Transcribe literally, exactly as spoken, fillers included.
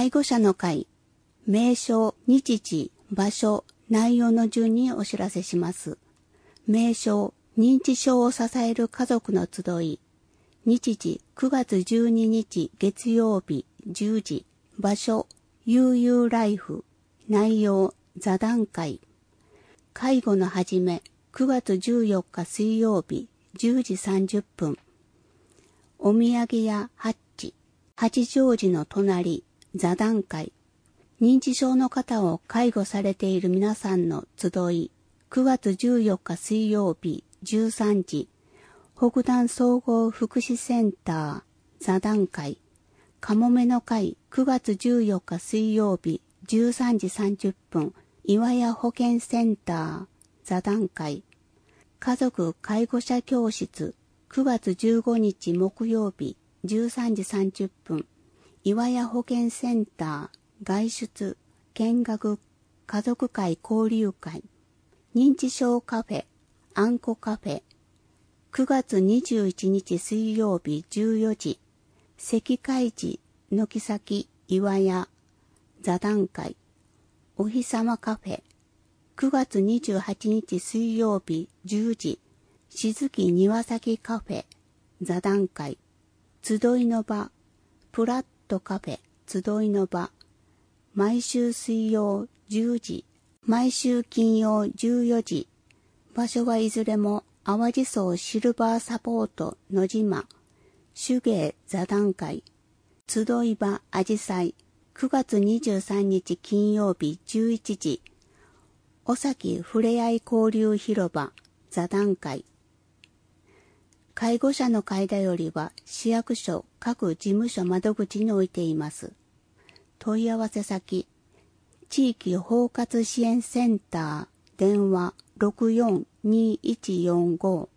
介護者の会、名称、日時、場所、内容の順にお知らせします。名称、認知症を支える家族の集い。日時、くがつじゅうににち月曜日じゅうじ。場所、悠々ライフ。内容、座談会。介護の始め、くがつじゅうよっか水曜日じゅうじさんじゅっぷん。お土産屋ハッチ。八丈寺の隣、座談会。認知症の方を介護されている皆さんの集い。くがつじゅうよっか水曜日じゅうさんじ。北段総合福祉センター座談会。かもめの会くがつじゅうよっか水曜日じゅうさんじさんじゅっぷん。岩屋保健センター座談会。家族介護者教室くがつじゅうごにち木曜日じゅうさんじさんじゅっぷん。岩屋保健センター外出見学家族会交流会。認知症カフェあんこカフェ。くがつにじゅういちにち水曜日じゅうよじ。関海寺軒先岩屋座談会。お日様カフェ。くがつにじゅうはちにち水曜日じゅうじ。静木庭先カフェ座談会。集いの場プラットカフェ集いの場。毎週水曜じゅうじ。毎週金曜じゅうよじ。場所はいずれも淡路荘シルバーサポート野島。手芸座談会。集い場あじさい。くがつにじゅうさんにち金曜日じゅういちじ。おさきふれあい交流広場座談会。介護者の会だよりは市役所各事務所窓口に置いています。問い合わせ先、地域包括支援センター電話ろくよんにいちよんご